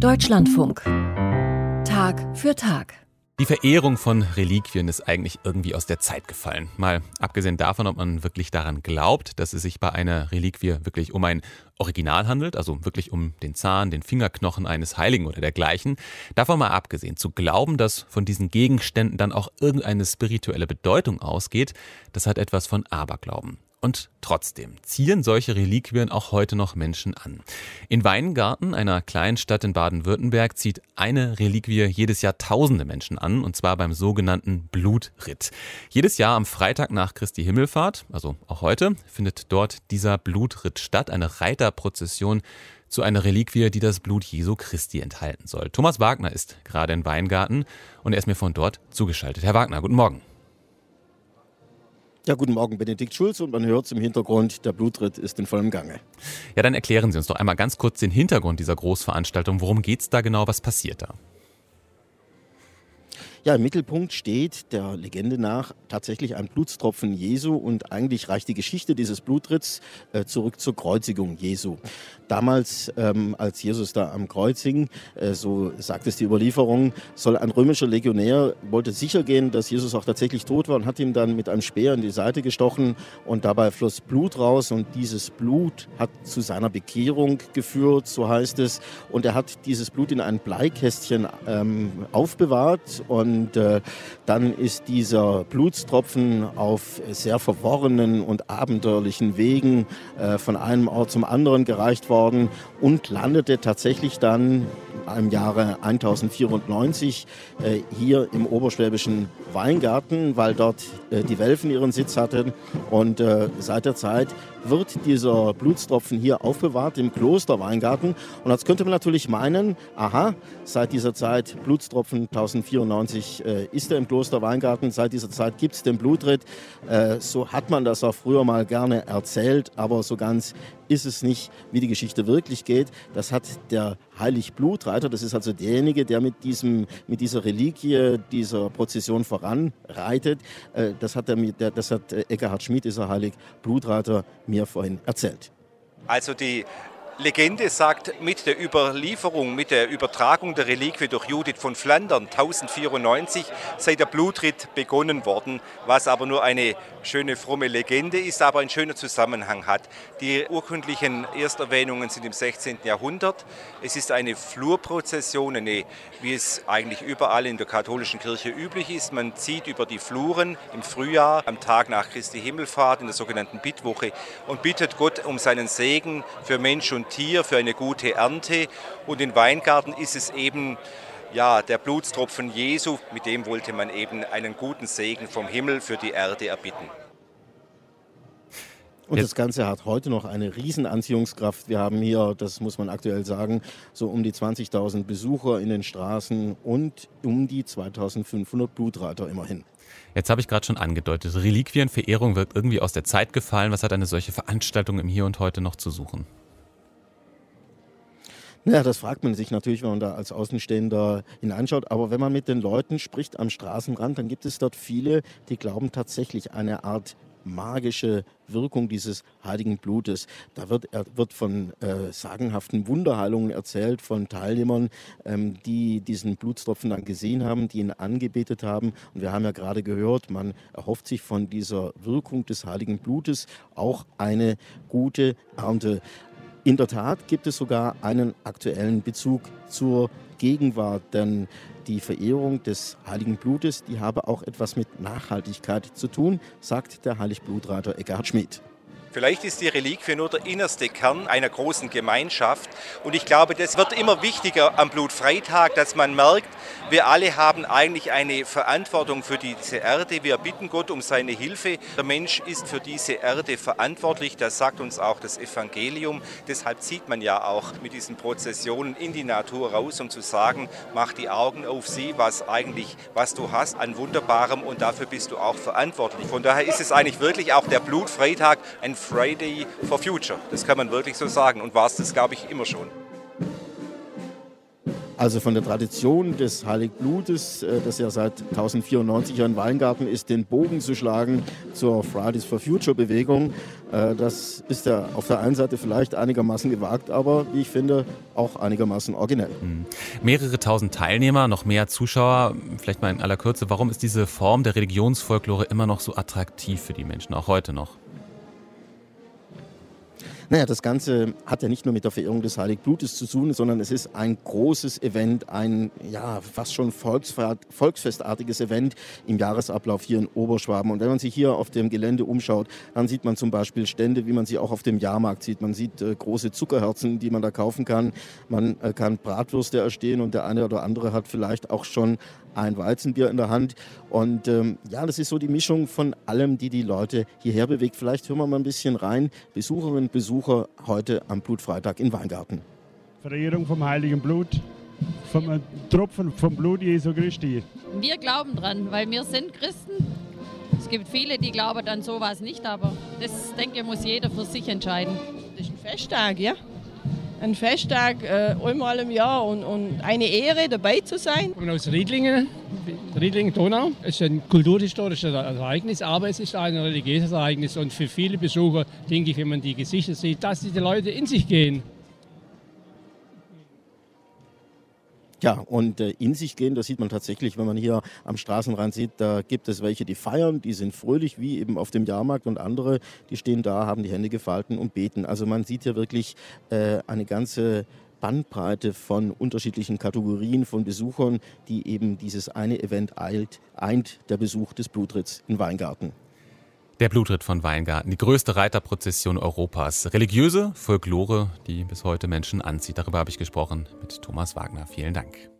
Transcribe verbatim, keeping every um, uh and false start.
Deutschlandfunk. Tag für Tag. Die Verehrung von Reliquien ist eigentlich irgendwie aus der Zeit gefallen. Mal abgesehen davon, ob man wirklich daran glaubt, dass es sich bei einer Reliquie wirklich um ein Original handelt, also wirklich um den Zahn, den Fingerknochen eines Heiligen oder dergleichen. Davon mal abgesehen, zu glauben, dass von diesen Gegenständen dann auch irgendeine spirituelle Bedeutung ausgeht, das hat etwas von Aberglauben. Und trotzdem ziehen solche Reliquien auch heute noch Menschen an. In Weingarten, einer kleinen Stadt in Baden-Württemberg, zieht eine Reliquie jedes Jahr tausende Menschen an, und zwar beim sogenannten Blutritt. Jedes Jahr am Freitag nach Christi Himmelfahrt, also auch heute, findet dort dieser Blutritt statt, eine Reiterprozession zu einer Reliquie, die das Blut Jesu Christi enthalten soll. Thomas Wagner ist gerade in Weingarten und er ist mir von dort zugeschaltet. Herr Wagner, guten Morgen. Ja, guten Morgen, Benedikt Schulz, und man hört im Hintergrund, der Blutritt ist in vollem Gange. Ja, dann erklären Sie uns doch einmal ganz kurz den Hintergrund dieser Großveranstaltung. Worum geht's da genau, was passiert da? Ja, im Mittelpunkt steht der Legende nach tatsächlich ein Blutstropfen Jesu, und eigentlich reicht die Geschichte dieses Blutritts äh, zurück zur Kreuzigung Jesu. Damals, ähm, als Jesus da am Kreuz hing, äh, so sagt es die Überlieferung, soll ein römischer Legionär, wollte sicher gehen, dass Jesus auch tatsächlich tot war, und hat ihm dann mit einem Speer in die Seite gestochen, und dabei floss Blut raus, und dieses Blut hat zu seiner Bekehrung geführt, so heißt es, und er hat dieses Blut in ein Bleikästchen ähm, aufbewahrt, und Und äh, dann ist dieser Blutstropfen auf sehr verworrenen und abenteuerlichen Wegen äh, von einem Ort zum anderen gereicht worden und landete tatsächlich dann im Jahre eintausendvierundneunzig äh, hier im oberschwäbischen Weingarten, weil dort äh, die Welfen ihren Sitz hatten. Und äh, seit der Zeit wird dieser Blutstropfen hier aufbewahrt im Kloster Weingarten. Und jetzt könnte man natürlich meinen, aha, seit dieser Zeit, Blutstropfen eintausendvierundneunzig äh, ist er im Kloster Weingarten, seit dieser Zeit gibt es den Blutritt. Äh, so hat man das auch früher mal gerne erzählt, aber so ganz ist es nicht, wie die Geschichte wirklich geht. Das hat der Heiligblutreiter, das ist also derjenige, der mit, diesem, mit dieser Reliquie, dieser Prozession voranreitet. Äh, das hat, der, der, das hat Eckhard Schmid, dieser Heiligblutreiter, mir vorhin erzählt. Also die Legende sagt, mit der Überlieferung, mit der Übertragung der Reliquie durch Judith von Flandern eintausendvierundneunzig sei der Blutritt begonnen worden, was aber nur eine schöne fromme Legende ist, aber einen schönen Zusammenhang hat. Die urkundlichen Ersterwähnungen sind im sechzehnten Jahrhundert. Es ist eine Flurprozession, eine, wie es eigentlich überall in der katholischen Kirche üblich ist. Man zieht über die Fluren im Frühjahr, am Tag nach Christi Himmelfahrt, in der sogenannten Bittwoche, und bittet Gott um seinen Segen für Mensch und Tier, für eine gute Ernte. Und in Weingarten ist es eben ja, der Blutstropfen Jesu, mit dem wollte man eben einen guten Segen vom Himmel für die Erde erbitten. Und das Ganze hat heute noch eine Riesenanziehungskraft. Wir haben hier, das muss man aktuell sagen, so um die zwanzigtausend Besucher in den Straßen und um die zweitausendfünfhundert Blutreiter immerhin. Jetzt habe ich gerade schon angedeutet, Reliquienverehrung wird irgendwie aus der Zeit gefallen. Was hat eine solche Veranstaltung im Hier und Heute noch zu suchen? Naja, das fragt man sich natürlich, wenn man da als Außenstehender hineinschaut. Aber wenn man mit den Leuten spricht am Straßenrand, dann gibt es dort viele, die glauben tatsächlich eine Art magische Wirkung dieses heiligen Blutes. Da wird, wird von äh, sagenhaften Wunderheilungen erzählt, von Teilnehmern, ähm, die diesen Blutstropfen dann gesehen haben, die ihn angebetet haben. Und wir haben ja gerade gehört, man erhofft sich von dieser Wirkung des heiligen Blutes auch eine gute Ernte. In der Tat gibt es sogar einen aktuellen Bezug zur Gegenwart, denn die Verehrung des heiligen Blutes, die habe auch etwas mit Nachhaltigkeit zu tun, sagt der Heiligblutreiter Eckhard Schmid. Vielleicht ist die Reliquie nur der innerste Kern einer großen Gemeinschaft. Und ich glaube, das wird immer wichtiger am Blutfreitag, dass man merkt, wir alle haben eigentlich eine Verantwortung für diese Erde. Wir bitten Gott um seine Hilfe. Der Mensch ist für diese Erde verantwortlich. Das sagt uns auch das Evangelium. Deshalb zieht man ja auch mit diesen Prozessionen in die Natur raus, um zu sagen, mach die Augen auf, sieh, was eigentlich, was du hast an Wunderbarem, und dafür bist du auch verantwortlich. Von daher ist es eigentlich wirklich auch der Blutfreitag ein Friday for Future. Das kann man wirklich so sagen, und war es das, glaube ich, immer schon. Also von der Tradition des Heiligenblutes, das ja seit tausendvierundneunzig in Weingarten ist, den Bogen zu schlagen zur Fridays for Future Bewegung, das ist ja auf der einen Seite vielleicht einigermaßen gewagt, aber wie ich finde, auch einigermaßen originell. Mhm. Mehrere tausend Teilnehmer, noch mehr Zuschauer. Vielleicht mal in aller Kürze, warum ist diese Form der Religionsfolklore immer noch so attraktiv für die Menschen, auch heute noch? Naja, das Ganze hat ja nicht nur mit der Verehrung des Heiligenblutes zu tun, sondern es ist ein großes Event, ein ja fast schon volksfestartiges Event im Jahresablauf hier in Oberschwaben. Und wenn man sich hier auf dem Gelände umschaut, dann sieht man zum Beispiel Stände, wie man sie auch auf dem Jahrmarkt sieht. Man sieht äh, große Zuckerherzen, die man da kaufen kann. Man äh, kann Bratwürste erstehen und der eine oder andere hat vielleicht auch schon ein Weizenbier in der Hand. Und ähm, ja, das ist so die Mischung von allem, die die Leute hierher bewegt. Vielleicht hören wir mal ein bisschen rein. Besucherinnen und Besucher heute am Blutfreitag in Weingarten. Verehrung vom Heiligen Blut, vom Tropfen vom Blut Jesu Christi. Wir glauben dran, weil wir sind Christen. Es gibt viele, die glauben an sowas nicht, aber das, denke ich, muss jeder für sich entscheiden. Das ist ein Festtag, ja. Ein Festtag äh, einmal im Jahr und, und eine Ehre, dabei zu sein. Ich komme aus Riedlingen, Riedlingen-Donau. Es ist ein kulturhistorisches Ereignis, aber es ist ein religiöses Ereignis. Und für viele Besucher, denke ich, wenn man die Gesichter sieht, dass die Leute in sich gehen. Ja, und äh, in sich gehen, das sieht man tatsächlich, wenn man hier am Straßenrand sieht, da gibt es welche, die feiern, die sind fröhlich, wie eben auf dem Jahrmarkt, und andere, die stehen da, haben die Hände gefalten und beten. Also man sieht hier wirklich äh, eine ganze Bandbreite von unterschiedlichen Kategorien von Besuchern, die eben dieses eine Event eilt, eint, der Besuch des Blutritts in Weingarten. Der Blutritt von Weingarten, die größte Reiterprozession Europas. Religiöse Folklore, die bis heute Menschen anzieht. Darüber habe ich gesprochen mit Thomas Wagner. Vielen Dank.